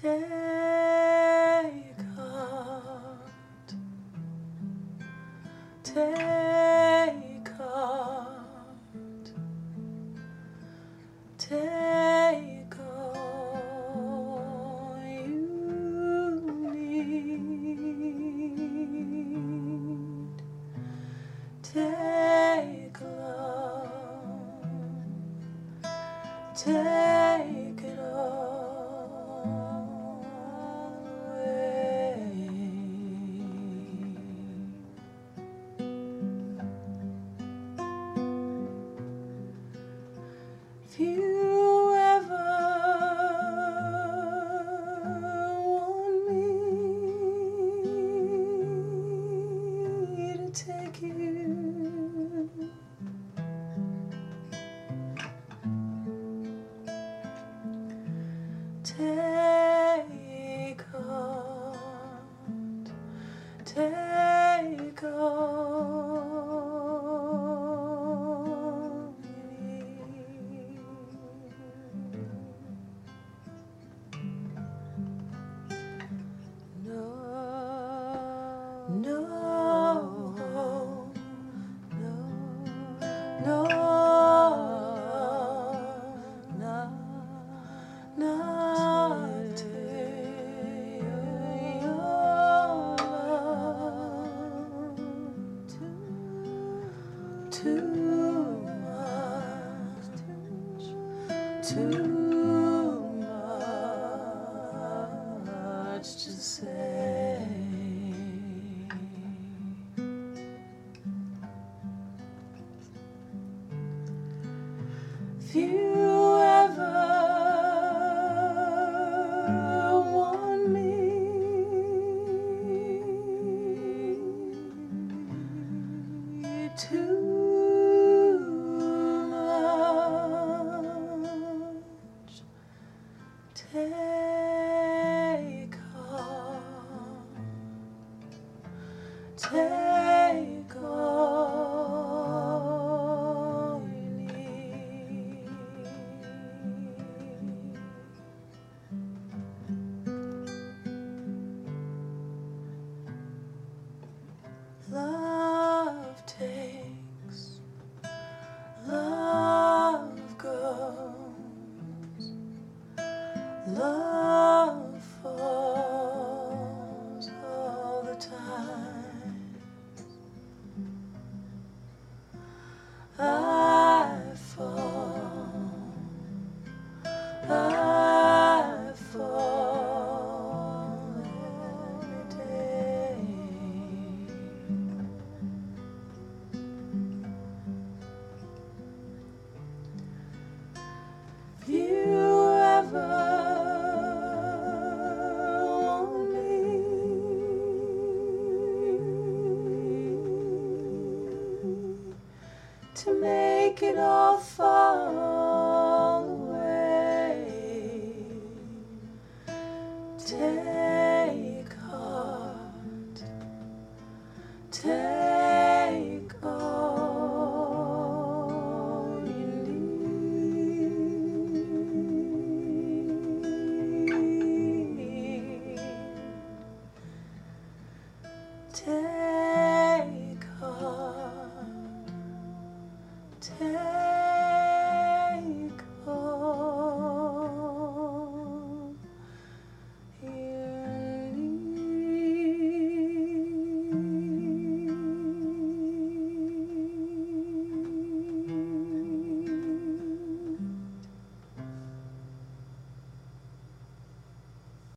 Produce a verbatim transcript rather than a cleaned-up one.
Take heart, take heart, take all you need, take love, take it all away. If you ever want me to take you, take heart, take all you need. No, no, no, no, no, not till your love too much, too much to say. If you ever want me too much, take heart, take all you need. Love takes, love goes, love falls all the time. I fall, I fall every day. If you ever want me to make it all fall away,